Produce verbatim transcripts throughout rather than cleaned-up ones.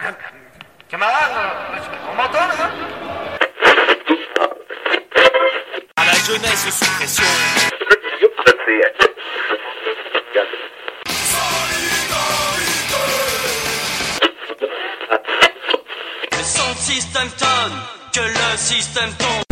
Camarade, on m'entend là? À la jeunesse sous pression. Le son système tonne, que le système tombe.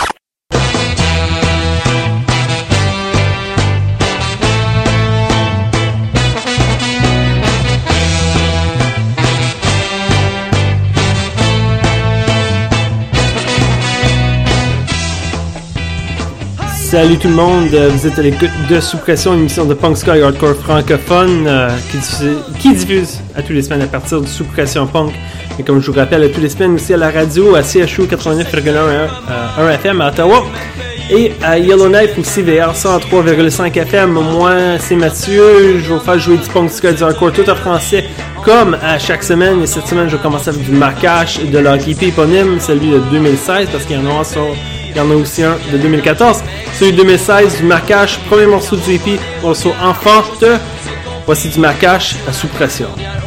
Salut tout le monde, vous êtes à l'écoute de Sous Pression, une émission de punk ska et hardcore francophone euh, qui, diffuse, qui diffuse à tous les semaines à partir de Sous Pression Punk. Et comme je vous rappelle, à tous les semaines aussi à la radio à C H U quatre-vingt-neuf virgule un F M à Ottawa et à Yellowknife aussi V R cent trois virgule cinq F M. Moi, c'est Mathieu, je vais vous faire jouer du punk ska et du hardcore tout en français comme à chaque semaine. Et cette semaine, je vais commencer avec du marquage de leur E P éponyme, celui de deux mille seize, parce qu'il y en a un sur... Il y en a aussi un de deux mille quatorze. Celui de deux mille seize, du marquage, premier morceau du E P, morceau enfant de. Voici du marquage à Sous Pression.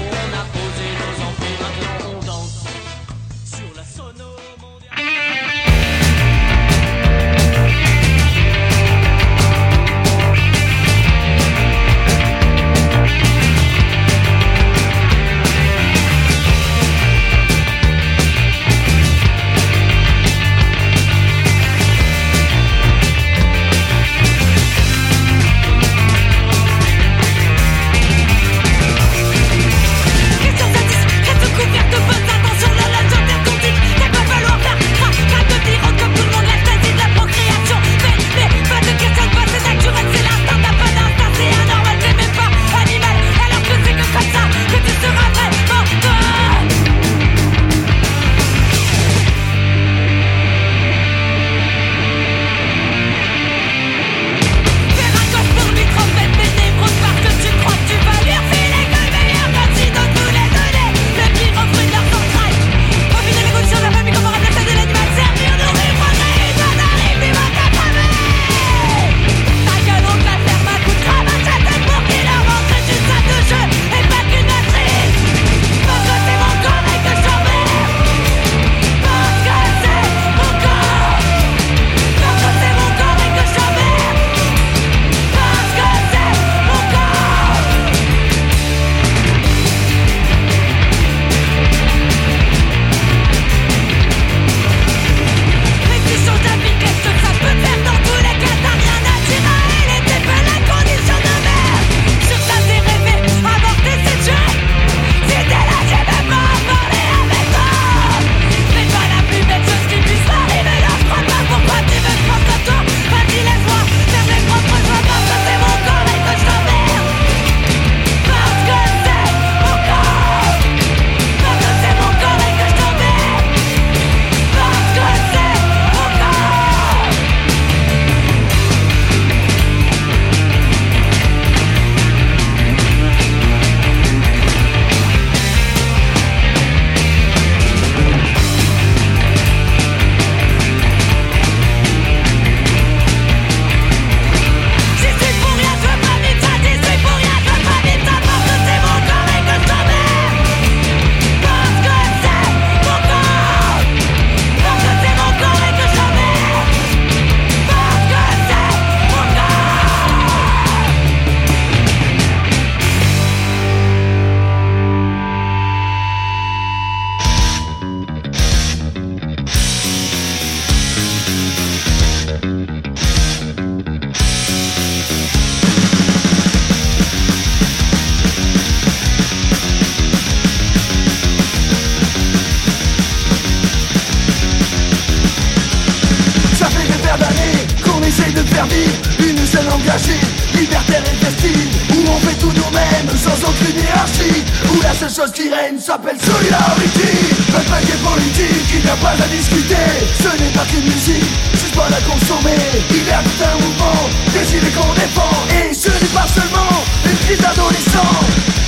S'appelle Solidarity. Un paquet politique, il n'y a pas à discuter. Ce n'est pas qu'une musique, juste pas la consommer. Il y a tout un mouvement, des idées qu'on défend. Et ce n'est pas seulement une crise d'adolescents.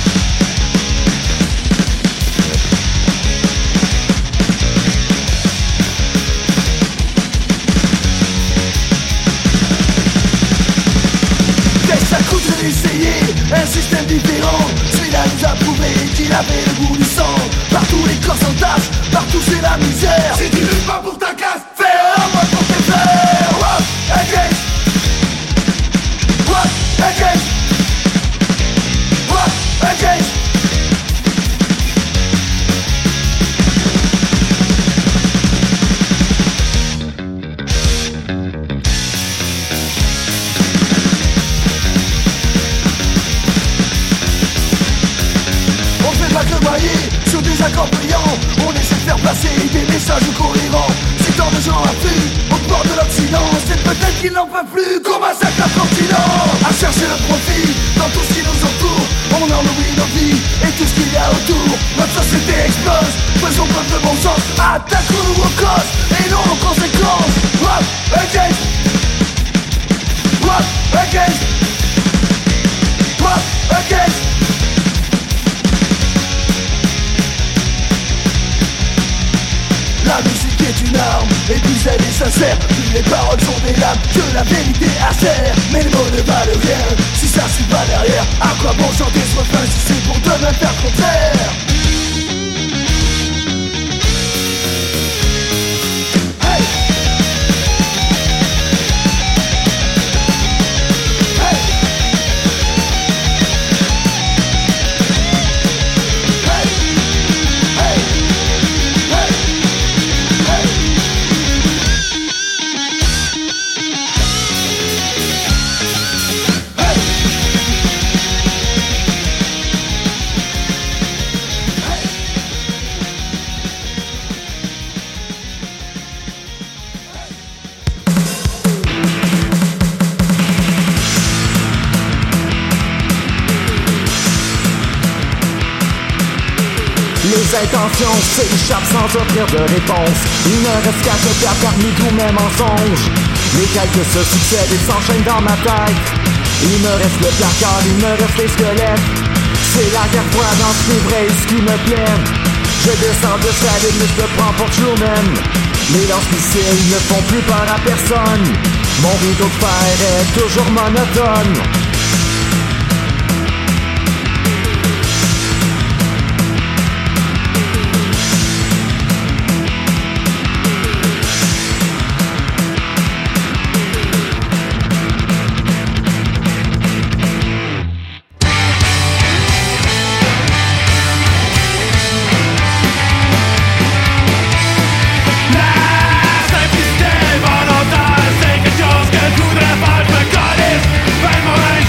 Qu'est-ce que ça coûte d'essayer un système différent? Celui-là nous a prouvé qu'il avait le goût du sang. Par tous les casse, partout c'est la misère. Si tu luttes pas pour ta casse, fais un mois pour tes frères. What against? What against? What against? Sur des accords brillants, on essaie de faire passer des messages cohérents. C'est tant de gens affluent au bord de l'Occident. C'est peut-être qu'ils n'en peuvent plus qu'on massacre un continent. À chercher le profit dans tout ce qui nous entoure. On en oublie nos vies et tout ce qu'il y a autour. Notre société explose, faisons preuve de bon sens. Attaquons-nous aux causes et non aux conséquences. What against? What against? What against? La musique est une arme, et plus elle est sincère, plus les paroles sont des lames que la vérité acère. Mais les mots ne valent rien, si ça suit pas derrière. À quoi bon chanter ce refrain si c'est pour demain faire le contraire? Hey! Hey! Hey! Hey! Les intentions s'échappent sans offrir de réponse. Il ne reste qu'à se perdre parmi tous mes mensonges. Les calculs se succèdent et s'enchaînent dans ma tête. Il me reste le placard, il me reste les squelettes. C'est la guerre froide entre les vrais et ce qui me plaît. Je descends de saline mais je te prends pour Truman. Les lance-missiles ne font plus peur à personne. Mon rideau de fer est toujours monotone. Simplicité volontaire, c'est quelque chose que je voudrais faire. Je me calisse, ben mon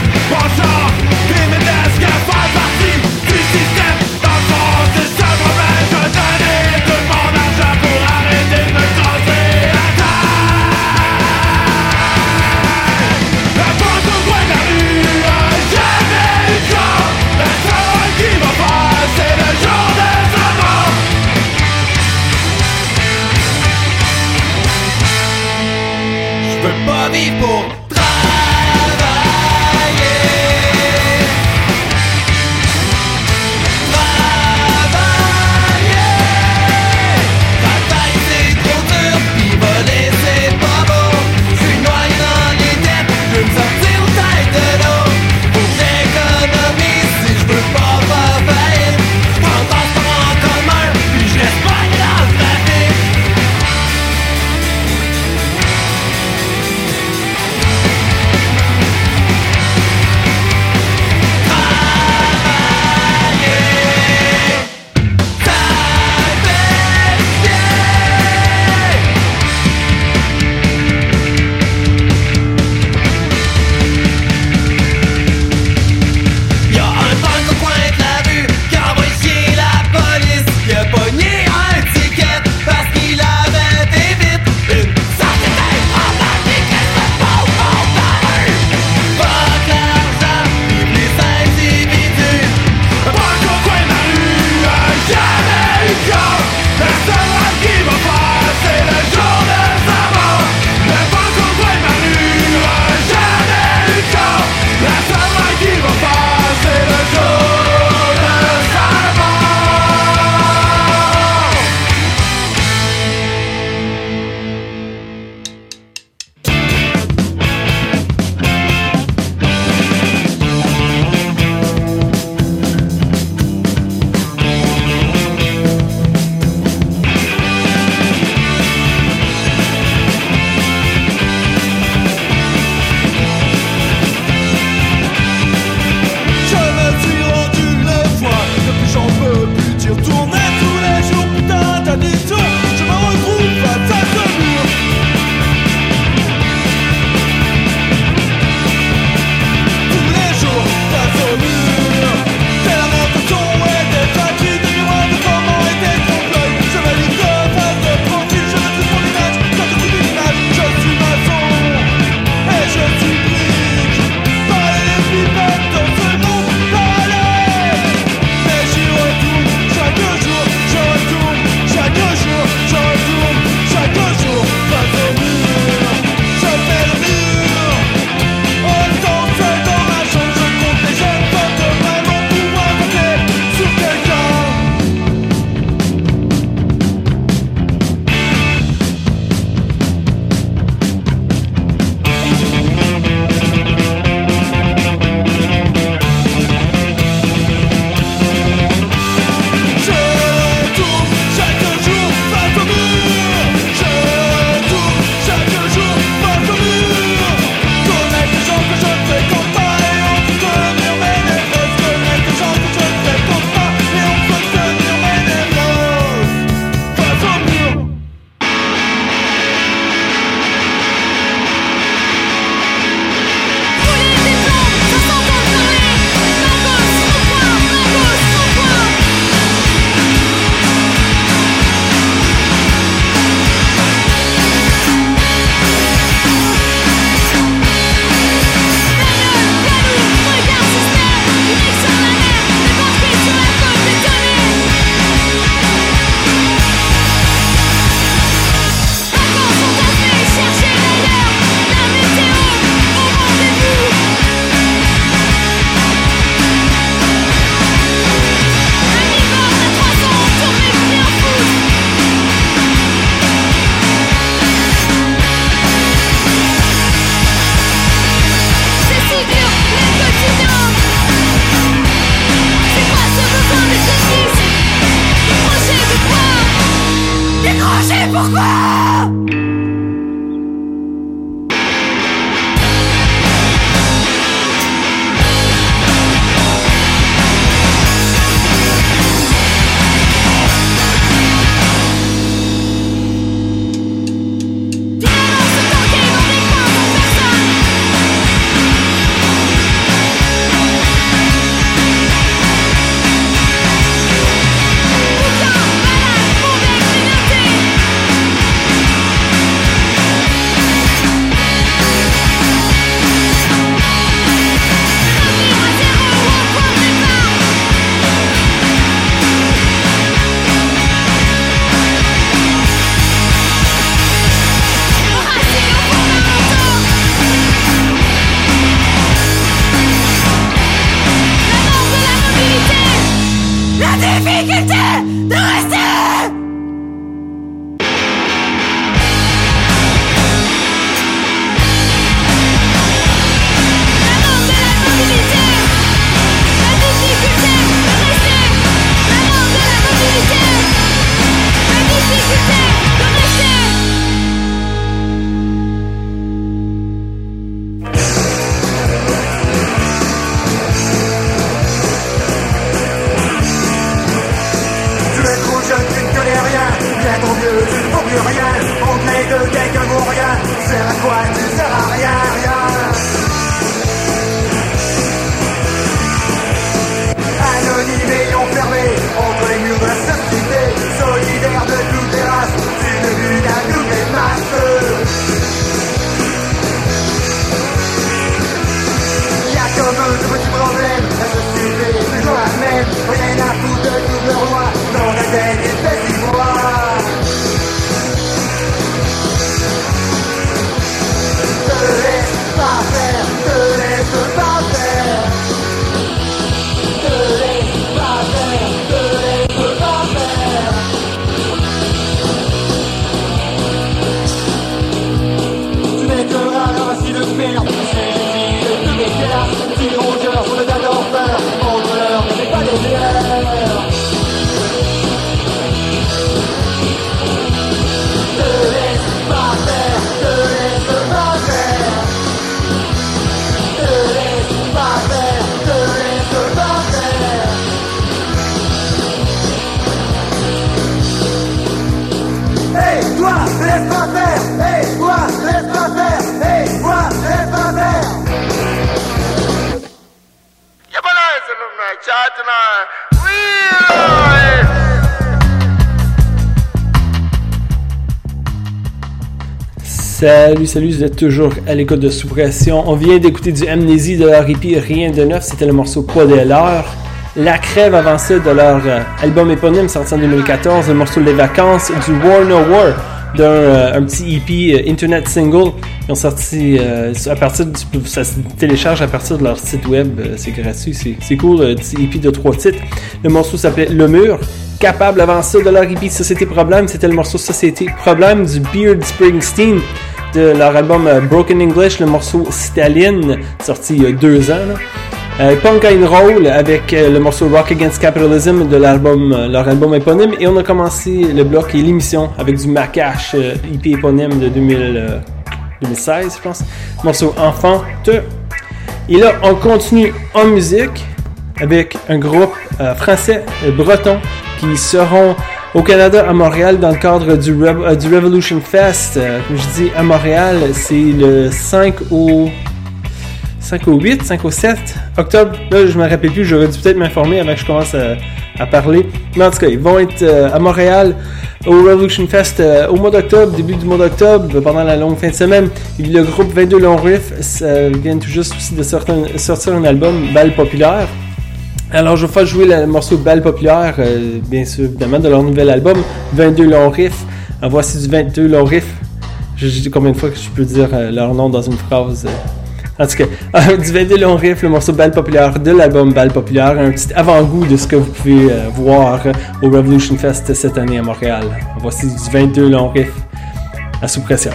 Salut, salut, vous êtes toujours à l'écoute de Sous-Pression. On vient d'écouter du Amnésie de leur E P Rien de neuf, c'était le morceau Pas de l'heure. La Crève avant ça de leur euh, album éponyme sorti en deux mille quatorze, le morceau Les Vacances, du War No War, d'un euh, un petit E P euh, Internet Single. Ils ont sorti euh, à partir du, ça se télécharge à partir de leur site web, euh, c'est gratuit, c'est, c'est cool, un petit E P de trois titres. Le morceau s'appelait Le Mur. Capable avant ça de leur E P Société Problème, c'était le morceau Société Problème du Beard Springsteen de leur album euh, Broken English, le morceau Staline, sorti il y a deux ans. Là. Euh, Punk and Roll avec euh, le morceau Rock Against Capitalism de l'album, euh, leur album éponyme. Et on a commencé le bloc et l'émission avec du Macache, euh, E P éponyme de deux mille, euh, deux mille seize, je pense. Morceau Enfant. Et là, on continue en musique avec un groupe euh, français, euh, breton, qui seront au Canada, à Montréal, dans le cadre du, Re- euh, du Revolution Fest. Euh, comme je dis, à Montréal, c'est le cinq au huit, cinq au sept octobre. Là, je me rappelle plus, j'aurais dû peut-être m'informer avant que je commence à, à parler. Mais en tout cas, ils vont être euh, à Montréal au Revolution Fest euh, au mois d'octobre, début du mois d'octobre, pendant la longue fin de semaine. Le groupe vingt-deux Longs Riffs ça vient tout juste aussi de sortir un, sortir un album, Balle Populaire. Alors, je vais faire jouer le morceau Balle Populaire, euh, bien sûr, évidemment, de leur nouvel album, vingt-deux Longs Riffs. En voici du vingt-deux Longs Riffs. Je sais combien de fois que je peux dire euh, leur nom dans une phrase. Euh. En tout cas, euh, du vingt-deux Longs Riffs, le morceau Balle Populaire de l'album Balle Populaire, un petit avant-goût de ce que vous pouvez euh, voir au Revolution Fest cette année à Montréal. Voici du vingt-deux Longs Riffs à Sous-Pression.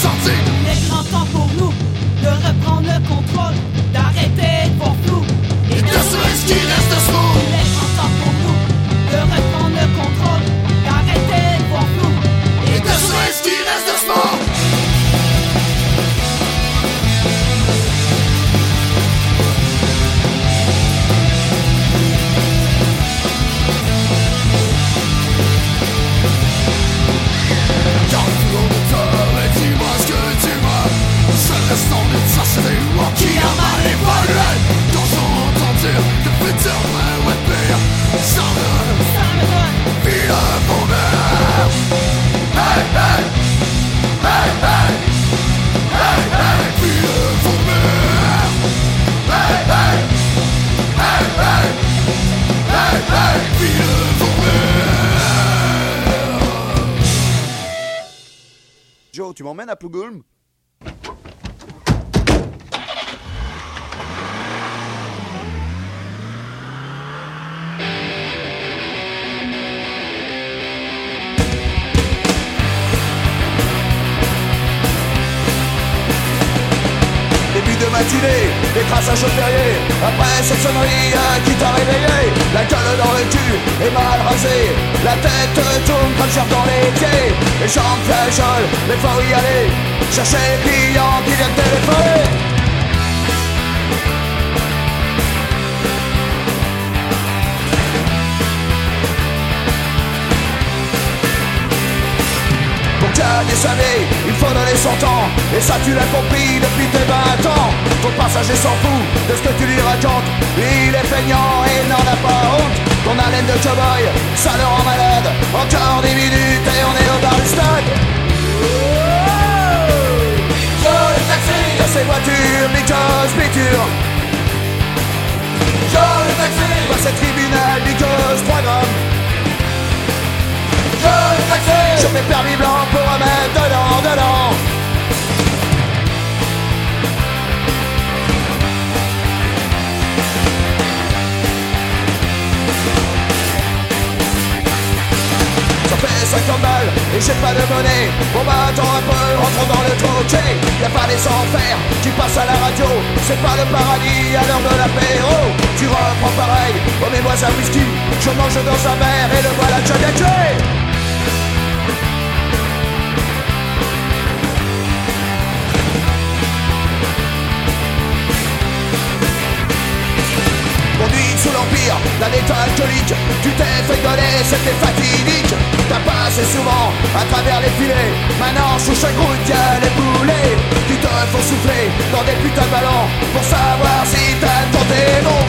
sorti. Il est grand temps pour nous de reprendre le contrôle, d'arrêter de voir flou Et de sauver ce qui reste de ce monde. Il est grand temps pour nous de reprendre le contrôle, d'arrêter de voir flou Et de sauver ce qui reste de ce monde. Restant d'une société qui a mal évolué. T'entends dire que putain ouais ouais pire. Ça me donne, Ça me donne vie de bonheur. Hey hey, hey hey, hey hey, vie de bonheur. Hey hey, hey hey, hey hey, vie de bonheur. Joe, tu m'emmènes à Plougoulm? Matinée, des traçages au Perrier. Après cette sonnerie euh, qui t'a réveillé, la gueule dans le cul est mal rasée. La tête tourne comme chair dans les pieds. Les jambes fléchissent, mais faut y aller. Chercher les clients qui viennent téléphoner. Gagner sa vie, il faut donner son temps. Et ça tu l'as compris depuis tes vingt ans. Ton passager s'en fout de ce que tu lui racontes. Il est feignant et n'en a pas honte. Ton haleine de cowboy, ça le rend malade. Encore dix minutes et on est au bar du stade. Joe le taxi, Dans ces voitures, Nikos, Piture. Joe le taxi, Dans ces tribunal, Nikos, trois grammes. Joe le taxi, Je fais permis blanc pour remettre dedans, dedans. Ça fait cinquante balles et j'ai pas de monnaie. Bon bah attends un peu, rentrons dans le troquet. Y'a pas les enfers qui passent à la radio. C'est pas le paradis à l'heure de l'apéro. Tu reprends pareil, oh mais moi un whisky. Je mange dans un verre et le voilà déjà bien tué. Conduite sous l'empire d'un état alcoolique. Tu t'es fait donner, c'était fatidique. T'as passé souvent à travers les filets. Maintenant sous chaque route y'a les boulets qui te font souffler dans des putains de ballons pour savoir si t'as tenté bon.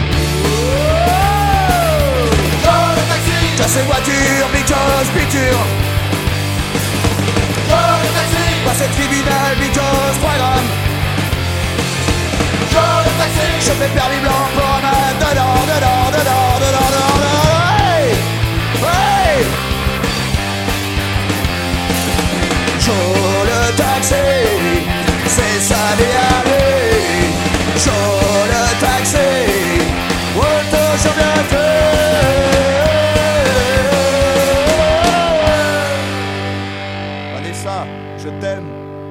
Joe le taxi, T'as ces voitures, Bicos, Piture. Joe le taxi, Passé tribunal, Bicos, trois grammes. Joe le taxi, Je fais permis blanc pour remettre dedans, dedans, dedans, dedans, dedans, dedans. Hey, hey. Joe le taxi, c'est ça d'y aller. Joe le taxi, auto je bien fait. Vanessa, je t'aime.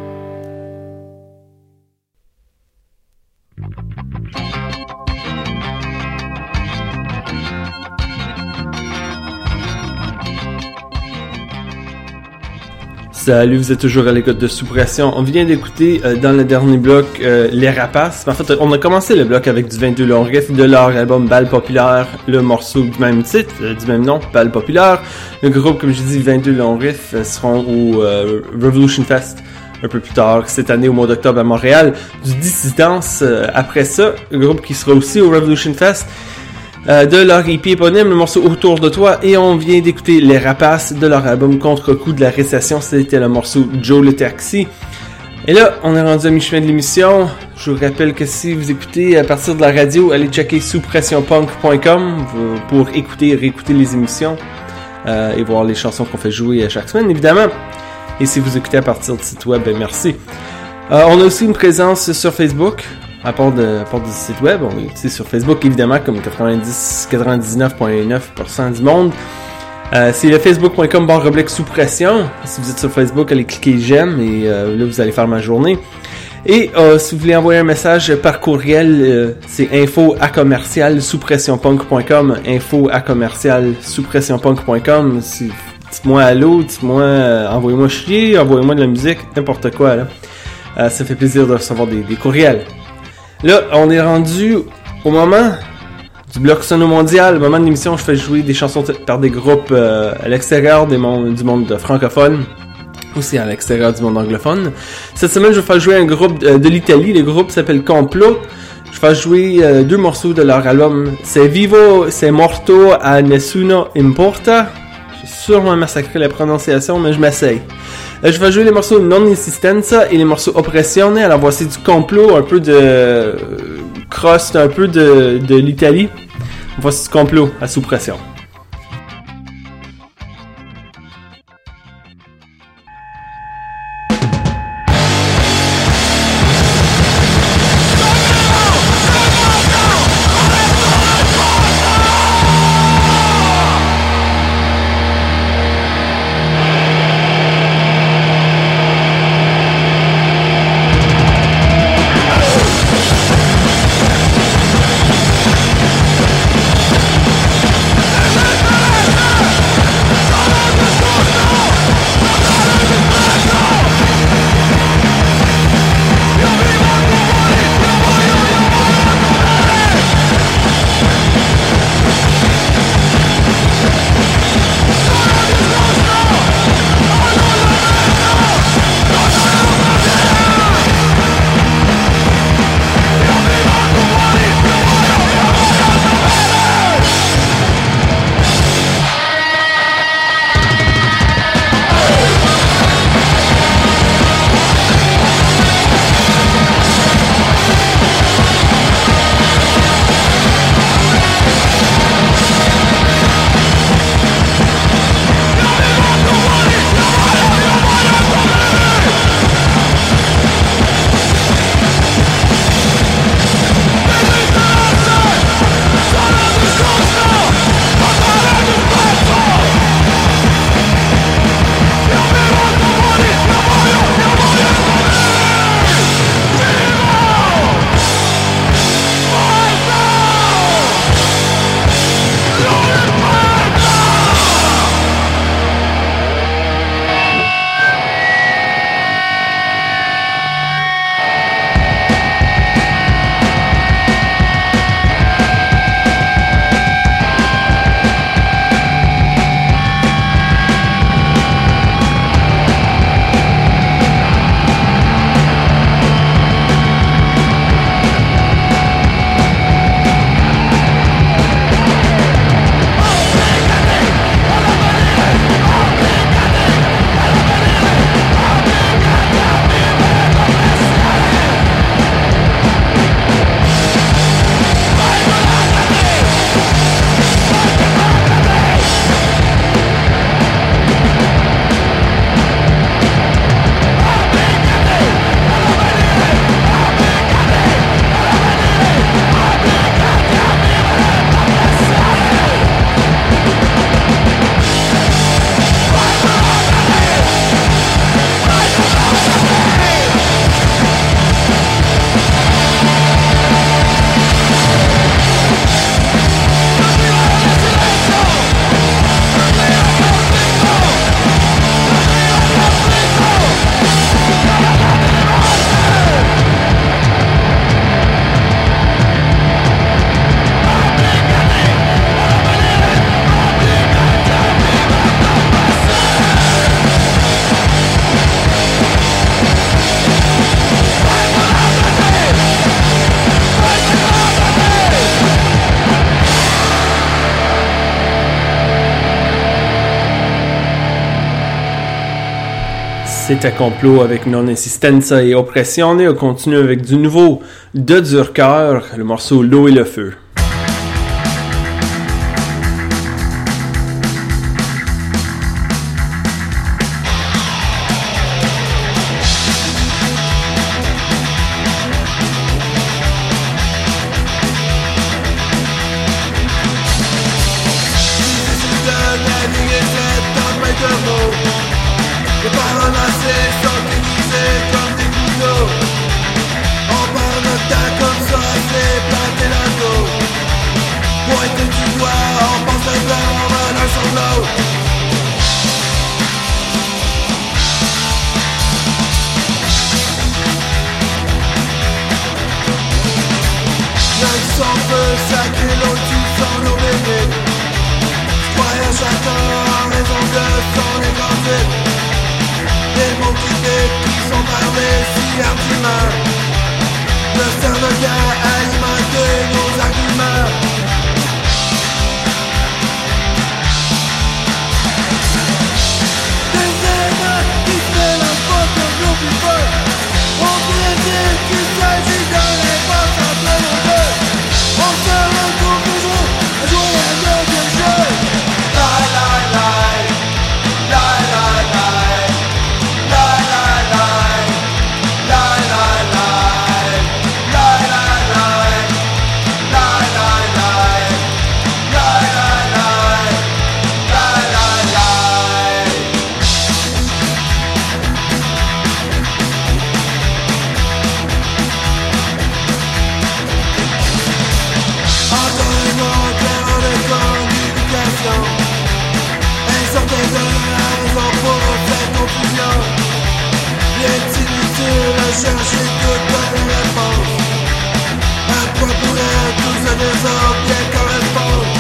Salut, vous êtes toujours à l'écoute de Sous-Pression. On vient d'écouter euh, dans le dernier bloc euh, Les Rapaces. En fait, on a commencé le bloc avec du vingt-deux long riff de leur album Bal Populaire, le morceau du même titre, euh, du même nom, Bal Populaire. Le groupe, comme je dis, vingt-deux long riff euh, seront au euh, Revolution Fest un peu plus tard cette année au mois d'octobre à Montréal. Du Dissidence euh, après ça, le groupe qui sera aussi au Revolution Fest. Euh, de leur E P éponyme, le morceau Autour de toi, et on vient d'écouter Les Rapaces de leur album Contre-coup de la récession, c'était le morceau Joe le Taxi. Et là, on est rendu à mi-chemin de l'émission. Je vous rappelle que si vous écoutez à partir de la radio, allez checker sous pression punk point com pour écouter et réécouter les émissions euh, et voir les chansons qu'on fait jouer chaque semaine, évidemment. Et si vous écoutez à partir du site web, ben merci. Euh, on a aussi une présence sur Facebook. À part, de, à part du site web, on est sur Facebook évidemment comme quatre-vingt-dix, quatre-vingt-dix-neuf virgule neuf pour cent du monde. Euh, c'est le facebook point com barre oblique sous pression. Si vous êtes sur Facebook, allez cliquer j'aime et euh, là vous allez faire ma journée. Et euh, si vous voulez envoyer un message par courriel, euh, c'est info à commercial sous pression punk point com, info à commercial sous pression punk point com. Si, dites-moi allô, dites-moi, euh, envoyez-moi chier, envoyez-moi de la musique, n'importe quoi là. Euh, ça fait plaisir de recevoir des, des courriels. Là, on est rendu au moment du bloc sono mondial. Au moment de l'émission, je fais jouer des chansons t- par des groupes euh, à l'extérieur des mondes, du monde francophone, aussi à l'extérieur du monde anglophone. Cette semaine, je vais faire jouer un groupe de, de l'Italie. Le groupe s'appelle Complot. Je vais faire jouer euh, deux morceaux de leur album. C'est Vivo, c'est Morto a Nessuno Importa. J'ai sûrement massacré la prononciation, mais je m'essaye. Euh, je vais jouer les morceaux Non Esistenza et les morceaux Oppressione. Alors voici du Complot, un peu de euh, crust, un peu de, de l'Italie. Voici du Complot à sous pression. C'est un complot avec Non Esistenza et Oppressione. On continue avec du nouveau de Durkheim, le morceau L'eau et le feu. This is the landing garde humain. Ne servent qu'à alimenter nos arguments. Des éléments qui se mélangent pas comme l'eau plus feu. On pourrait dire qu'il s'agit d'un impasse entre nos deux. On se retrouve toujours à jouer à un neuvième jeu. La la la, la la la, la la la, la la la, la la la, la la la, la la la, la la la. Entendez-moi clairement des communications. Elles sortent de la raison pour cette confusion. Il est inutile à chercher toutes les réponses. À quoi pourrait tout ce désordre bien correspondre?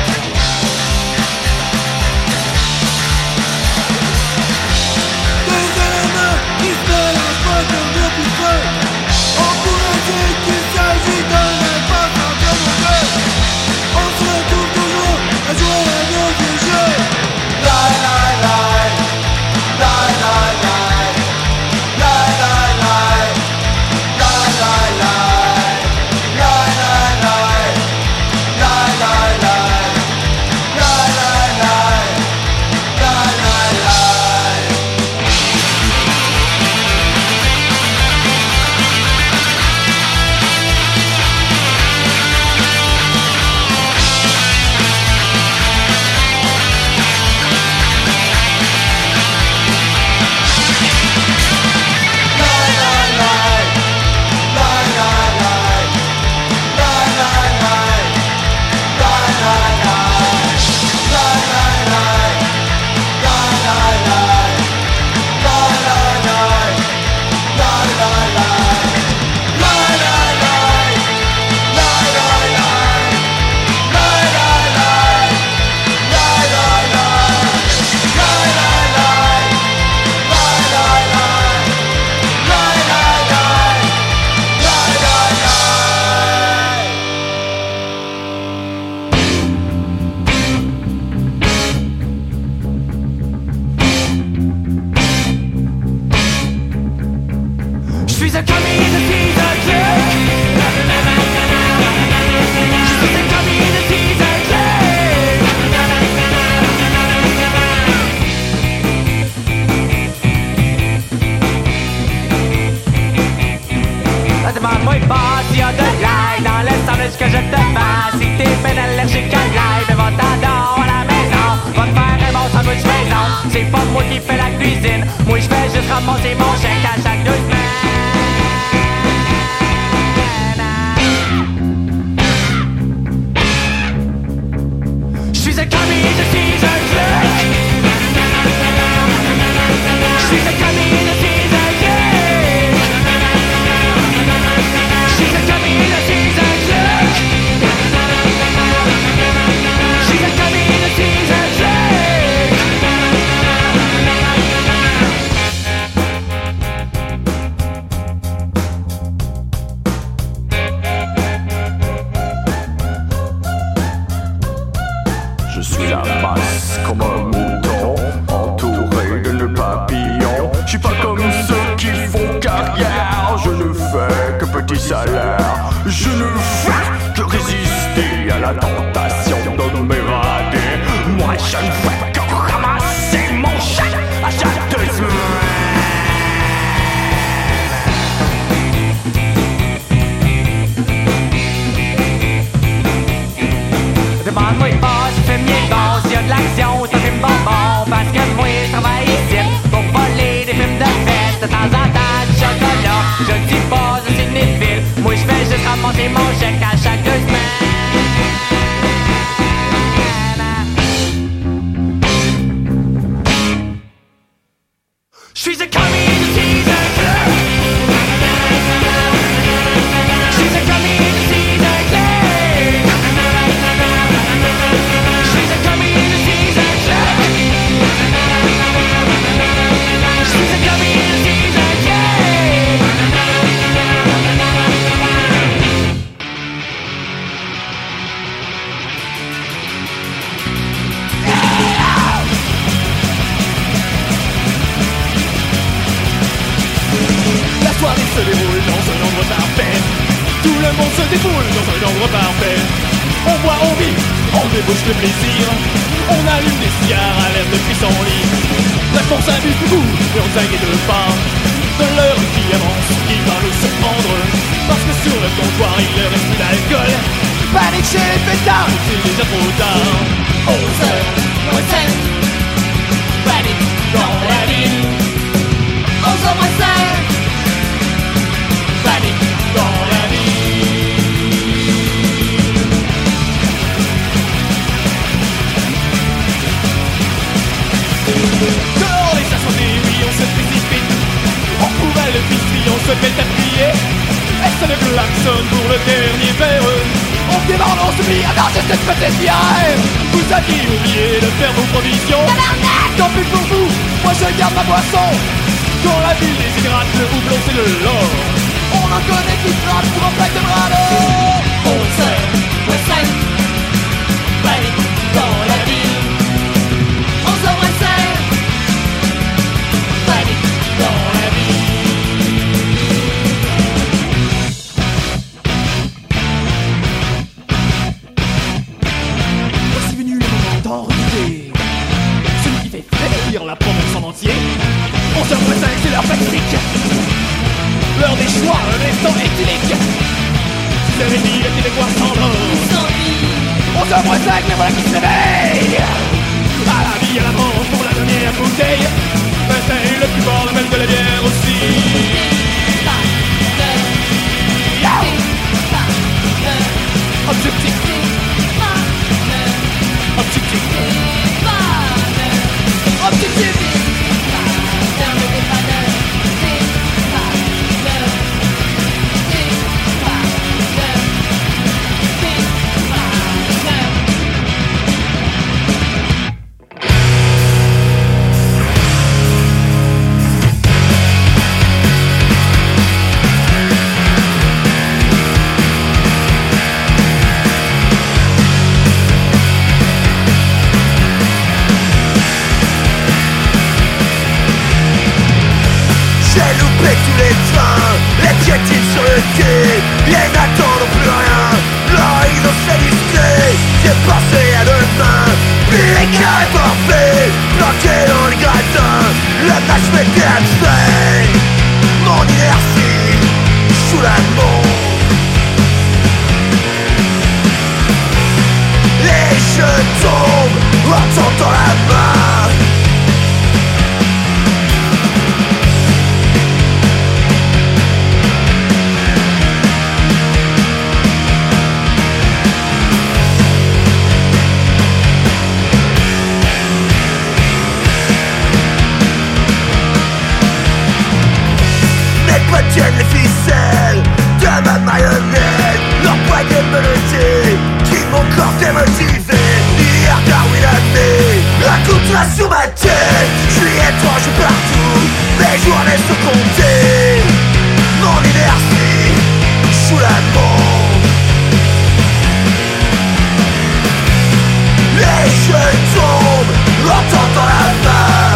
Des éléments qui se mélangent pas comme l'eau plus feu. On pourrait dire qu'il s'agit d'un impasse entre nos deux. On se retrouve toujours à jouer à nos vieux jeux. La la la, la la la, la la la, la la la, la la la, la la la, la la la, la la la. Je suis un commis, je suis un clerc. Je suis un commis, je suis un clerc. Ah, demande-moi pas s'il y a de l'ail dans le sandwich que je te fais. Si t'es ben allergique à l'ail, ben va t'adore à la maison. Va te faire un bon sandwich maison. C'est pas moi qui fais la cuisine. Moi je fais juste ramasser mon chèque à chaque deux semaines. Je suis un commis, je suis un clerc. Je suis un commis, je suis un clerc. Je suis un commis, je suis un clerc. Je suis un commis, je suis un clerc. Je suis la masse comme un mouton, entouré de nœuds papillons. Je suis pas comme ceux qui font carrière, je ne fais que petit salaire. Je ne fais que résister à la tentation de m'évader. Moi je ne fais que ramasser mon chèque à chaque deux semaines. Demande-moi pas si fais mieux bon, s'il y a de l'action, c'est un film bonbon. Parce que moi je travaille ici pour voler des films de fête. De temps en temps du chocolat, je le dis pas, je suis né de ville. Moi je fais juste ramasser mon chèque à chaque deux semaines. Je suis un commis, je suis un clerc. Je suis un commis, je suis un clerc. Je suis un commis, je suis un clerc. Je suis un commis, je suis un clerc. se déroule dans un endroit parfait. Tout le monde se déboule dans un endroit parfait. On boit, on vit, on débauche le plaisir. On allume des cigares à l'air depuis son lit. La course abuse beaucoup, mais on s'inquiète pas de l'heure qui avance, qui va nous surprendre. Parce que sur le comptoir il ne reste plus d'alcool. Panique chez les fêtards, c'est déjà trop tard. onze heures, moins cinq. Panique dans la ville. onze heures moins cinq. Panique dans la ville. Dehors les chasseurs des oui, on se précipite. On pouvait le piscine, on se met à prier. Et ça le klaxon pour le dernier verre. On démarre, on s'oublie, alors j'ai cette petite bière. Vous aviez oublié de faire vos provisions. Tabarnak! Tant pis pour vous, moi je garde ma boisson. Quand la ville déshydrate, le houblon c'est de l'or. On en connaît qui frappe pour un plaque de brado. onze heures, moins cinq. Panique dans la ville. onze heures moins cinq. Panique dans la ville. Voici venu le moment d'enregistrer celui qui fait frémir la province en entier. onze heures moins cinq, c'est l'heure fatidique. L'heure des choix, l'instant éthylique. six heures trente, les Québécois s'endorment. onze heures moins cinq, mais voilà qui se réveille. À la vie, à la mort, pour la dernière bouteille. Ben c'est le plus fort, le même de la bière aussi. Objectif. Objectif. Objectif. Sur le quai, ils n'attendent plus rien. L'horizon s'est discret, c'est passé à demain. Puis les carrés parfaits, planqués dans les gratins. Le match m'était abstrait. Mon inertie, sous la montre. Et je tombe en tendant la main. Tiennent les ficelles de ma marionnette. Leur poignet menotté qui mon corps démotivé. Hier Darwin a mis un couteau sous ma tête. Je suis étrange partout, mes journées sont comptées. Mon inertie sous la montre. Et je tombe en tendant la main.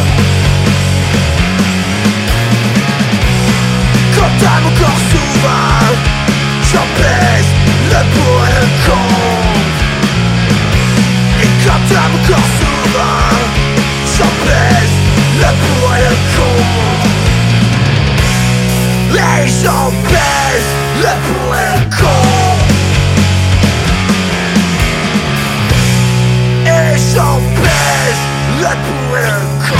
Quand à mon corps souverain, j'en pèse le pour et le contre. Et quand à mon corps souverain, j'en pèse le pour et le contre. Et j'en pèse le pour et le contre. Et j'en pèse le pour et le contre.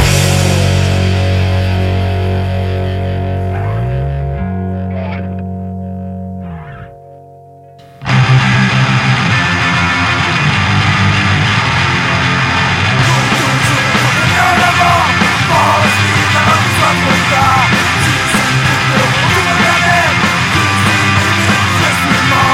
Je suis mort.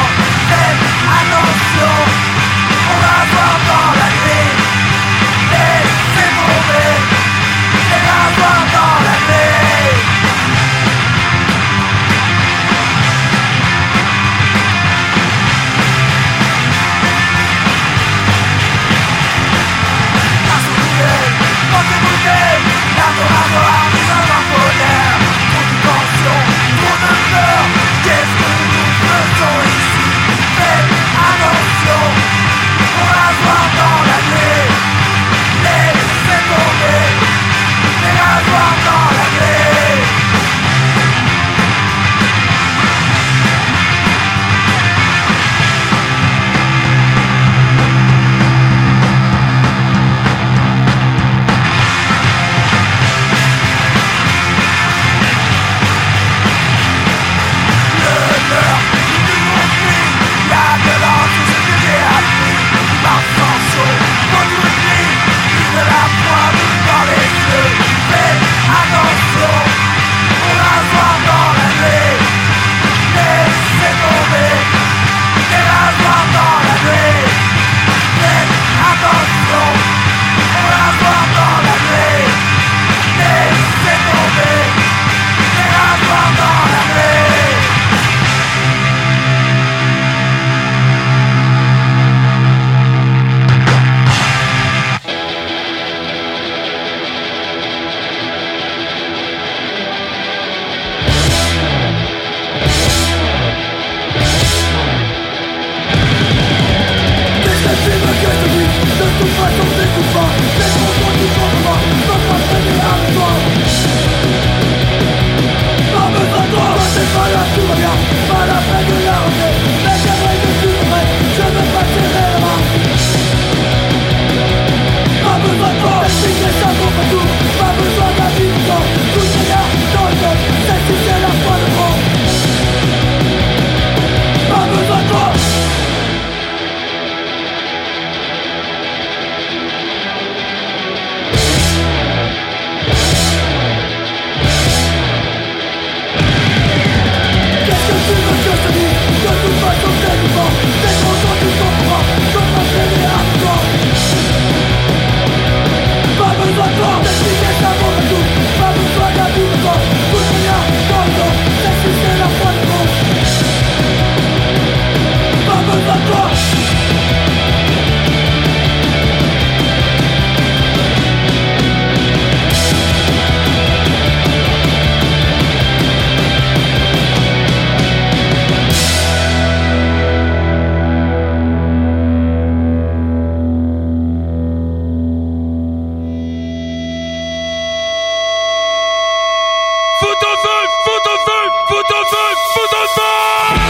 Foutons le feu, foutons le feu.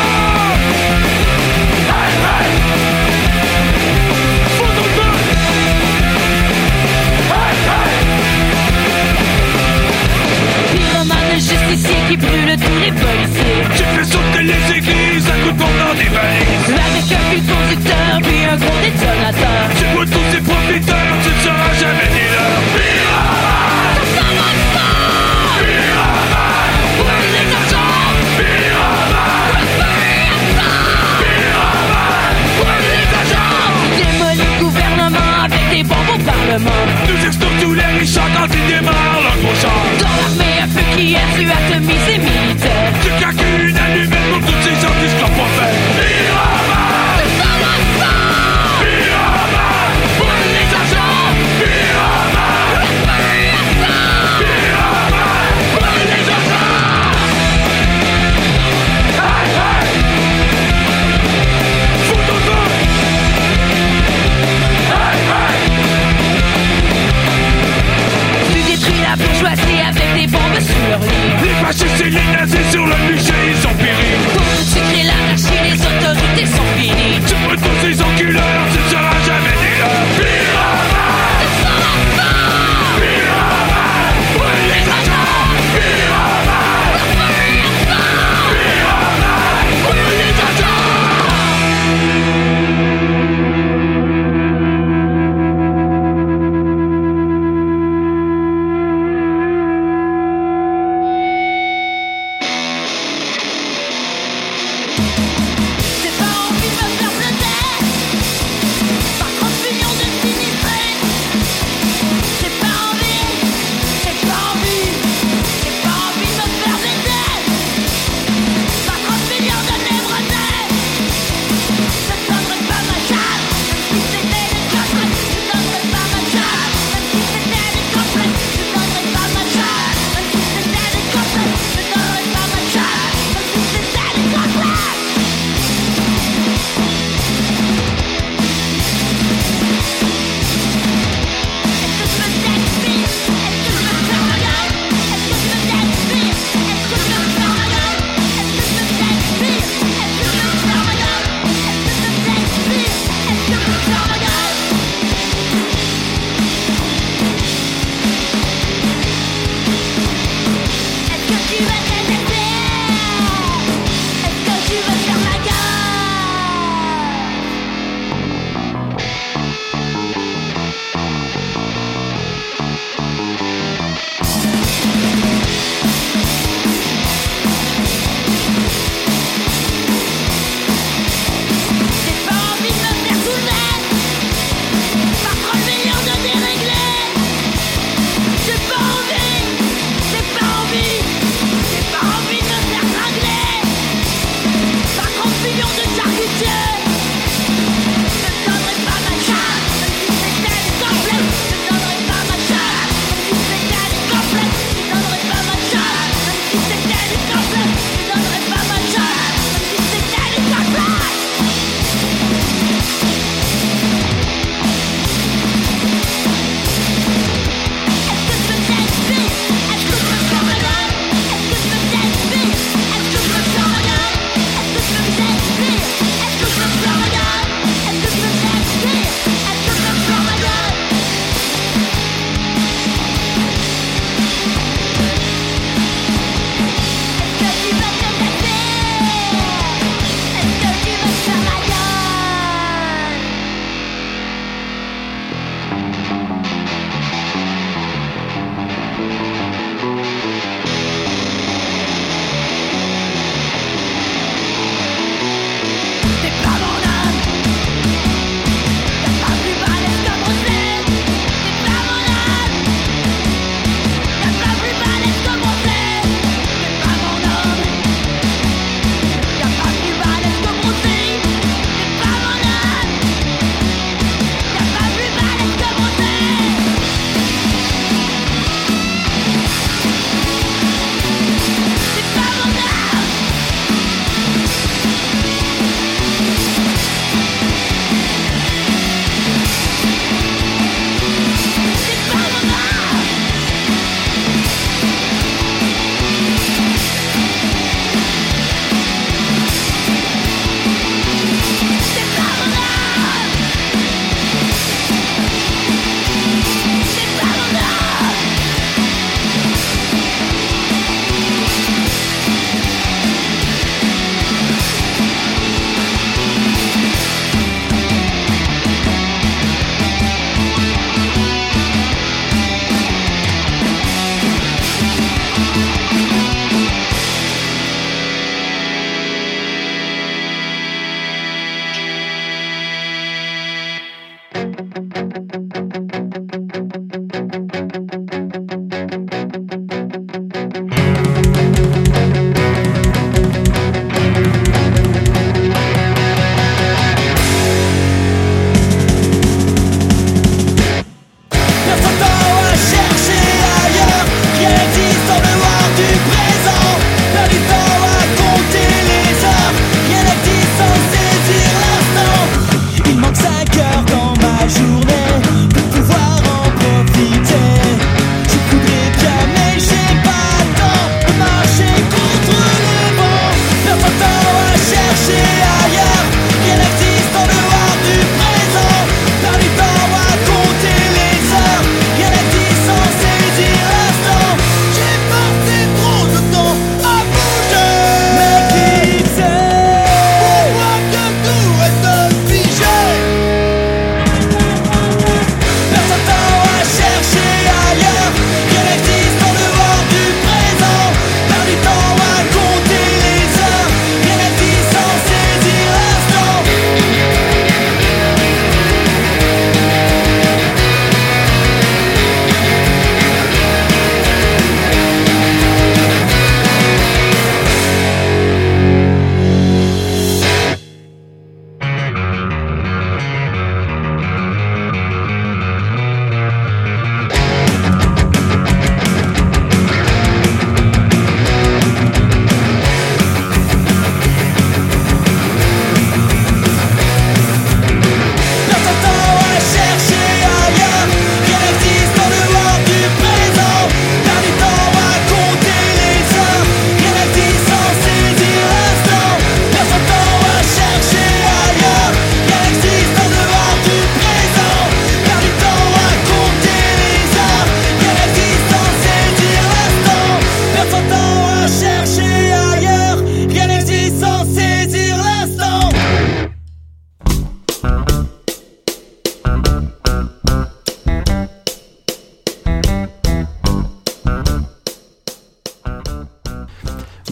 Hey, hey. Foutons le feu. Hey, hey. Pyromane justicier qui brûle tous les policiers. Tu fais sauter les églises à coups de pompe dans des valises. Avec un fil conducteur puis un gros détonateur. Tu vois tous ces profiteurs, tu ne seras jamais dealer. Pyromane, ça s'arrête pas. Pyromane, brûle les argents. Pyromane, Pyromane, brûle les argents. Démolis le gouvernement avec des bombes au parlement. nous explosons tous les richards quand ils démarrent leur gros char. Dans l'armée, un feu qui a tué atomisé militaire. Tu claques une allumette pour toutes ces gens qui se l'ont pas fait. Pyromane, ça s'arrête pas. Pyromane, brûle les argents. Pyromane, Pyromane, brûle les argents. hey, hey. Foutons le feu. Hey, hey. Tu détruis la bourgeoisie avec des bombes sur leur lit. Les fascistes et les nazis sur le bûcher, ils ont péri. Pour tu crées l'anarchie, les autorités sont finies. Tu brûles tous ces enculeurs, tu ne seras jamais dealer. Pyromane, Ça s'arrête pas. Pyromane, brûle les argents. Pyromane, Pyromane, brûle les argents. J'ai pas envie de me faire bleuter.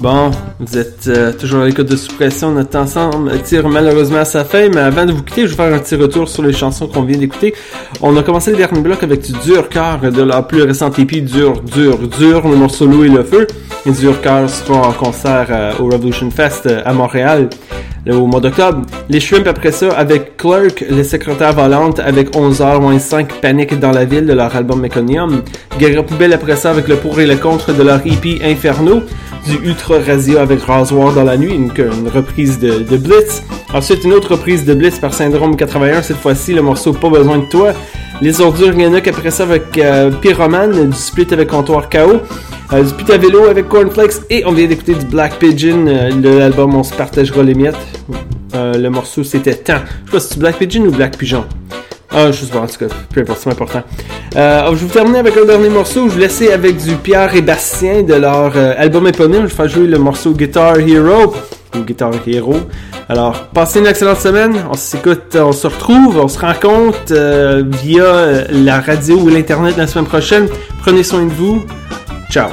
Bon, vous êtes euh, toujours à l'écoute de Sous-Pression. Notre temps ensemble tire malheureusement à sa fin, mais avant de vous quitter, je vais faire un petit retour sur les chansons qu'on vient d'écouter. On a commencé le dernier bloc avec du Dur Cœur de leur plus récente E P, Dur, Dur, Dur, le morceau L'eau et le feu. Et Dur Cœur sera en concert euh, au Revolution Fest euh, à Montréal là, au mois d'octobre. Les Shrimp après ça avec Clerk, les secrétaires volantes avec onze heures moins cinq, Panique dans la ville de leur album Meconium. Guerre Poubelle après ça avec le pour et le contre de leur E P Inferno. Du Ultra Razia avec Rasoir dans la nuit, une, une reprise de, de Blitz. Ensuite, une autre reprise de Blitz par Syndrome quatre-vingt-un, cette fois-ci le morceau Pas besoin de toi. Les Ordures Yannock après ça avec euh, Pyromane, du Split avec Comptoir K O, euh, du Pita Vélo avec Cornflakes, et on vient d'écouter du Black Pigeon, euh, de l'album On se partagera les miettes. Euh, le morceau c'était Temps. Je sais pas si c'est Black Pigeon ou Black Pigeon. Ah, je sais pas, en tout cas, peu importe, c'est important. Euh, je vais vous terminer avec un dernier morceau. Je vais vous laisser avec du Pierre et Bastien de leur euh, album éponyme. Je vais faire jouer le morceau Guitar Hero, ou Guitar Hero. Alors, passez une excellente semaine. On s'écoute, on se retrouve, on se rencontre euh, via euh, la radio ou l'internet la semaine prochaine. Prenez soin de vous. Ciao.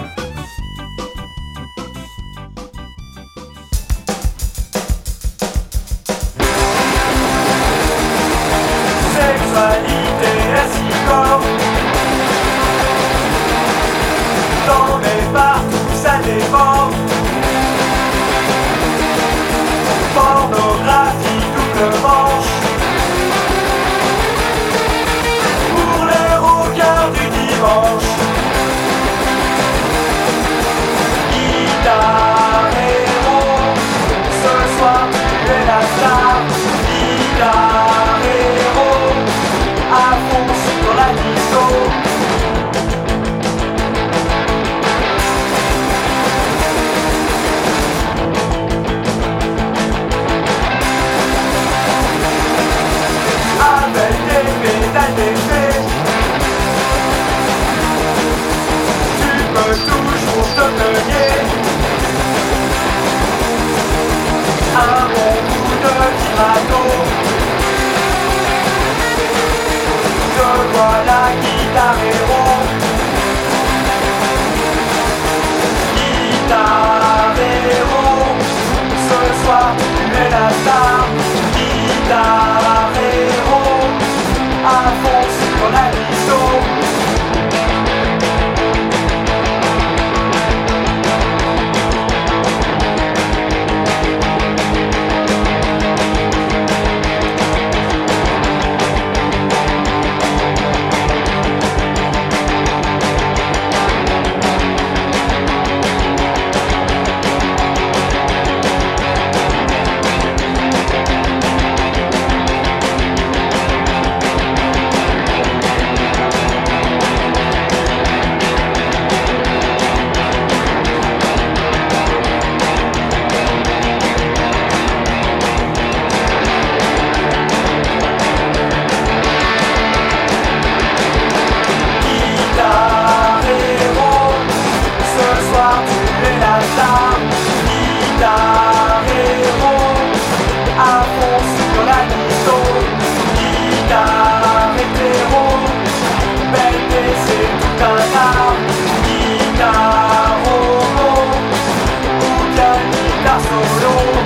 Solo